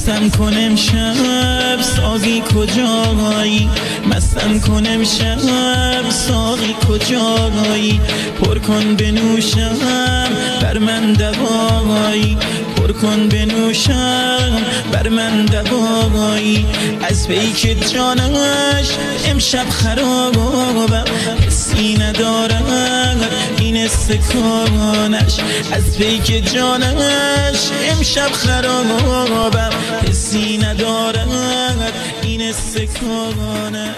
مستم کنم شب ساقی کجایی، مستم کنم شب ساقی کجایی، پر کن بنوشم بر من دوایی، پر کن بنوشم بر من دوایی. از پیک جانش امشب خرابم، حسی ندارم این استکانش. از پیک جانش امشب خرابم، حسی ندارم این استکانش.